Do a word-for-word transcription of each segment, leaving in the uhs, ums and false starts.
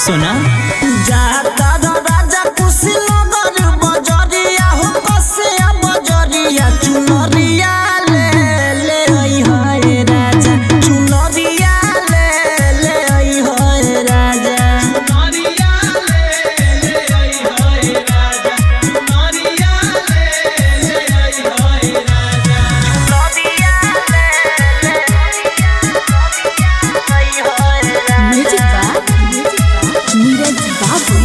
सुना जाता राजा कुशीनगर बजरिया हो कसिया बजरिया चुनरिया ले ले आई हाय राजा चुनरिया ले ले आई हाय राजा चुनरिया ले ले आई हाय राजा चुनरिया ले ले आई हाय राजा चुनरिया ले ले आई हाय राजा म्यूजिक बा नीरज बाबू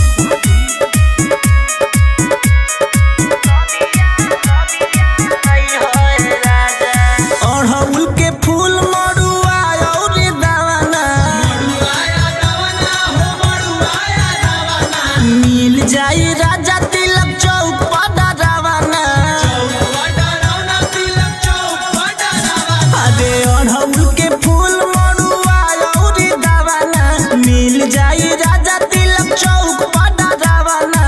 अड़हुल के फूल मड़ुआ और दावना मड़ुआया दवना हो मड़ुआया दवना मिल जाई राजा तिलक चौक पर रावना चौक डरौना तिलक चौक डरौना अरे अड़हुल के फूल मड़ुआ और दावना मिल जाई राजा तिलक चौक पर रावना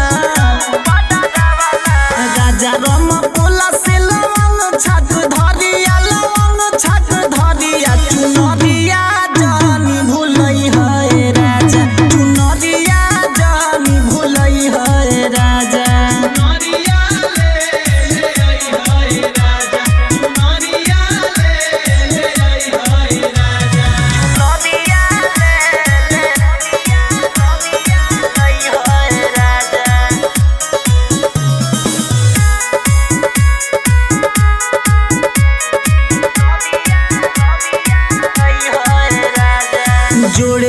राजा रम पोला से लवंग छक धरिया लवंग छक धरिया चुनरिया जानी भूलई है राजा चुनरिया जानी भूलई है राजा चुनरिया ले ले आई हाय राजा चुनरिया ले ले आई हाय राजा चुनरिया ले ले आई हाय राजा जोड़े